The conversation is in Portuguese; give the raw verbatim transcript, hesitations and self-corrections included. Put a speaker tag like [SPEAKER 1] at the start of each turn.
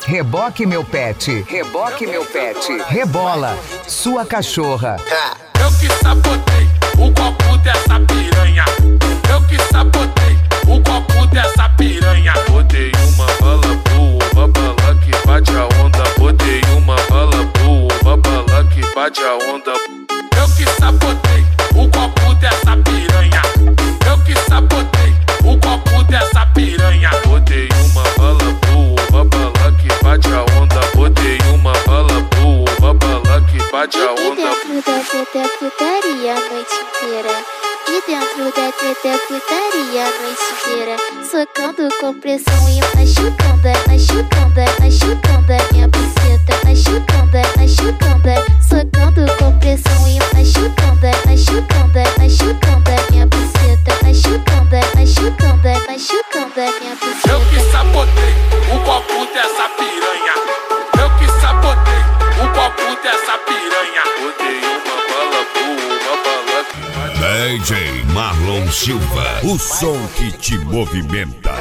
[SPEAKER 1] Reboque Meu Pet, Reboque Meu Pet, Rebola, sua cachorra.
[SPEAKER 2] Eu que sabotei o copo dessa piranha. Eu que sabotei o copo dessa piranha. Botei uma bala boa, uma bala que bate a onda. Botei uma bala boa, uma bala que bate a onda. Eu que sabotei o copo dessa piranha. Eu que sabotei o copo dessa piranha. Botei uma bala boa, uma bala que bate a onda. Botei uma bala boa, uma bala que bate a onda.
[SPEAKER 3] E dentro da treta é putaria a noite inteira. E dentro da treta é putaria a noite inteira. Socando com pressão e machucando, machucando, machucando a minha buceta. Machucando, machucando, socando com pressão e machucando, machucando, machucando a minha buceta. Machucando, machucando, machucando a minha buceta.
[SPEAKER 2] Eu que sabotei o copo dessa piranha. Eu que sabotei o copo dessa piranha. Botei uma bala boa, uma bala que bate.
[SPEAKER 4] D J Marlon Silva, o som que te movimenta.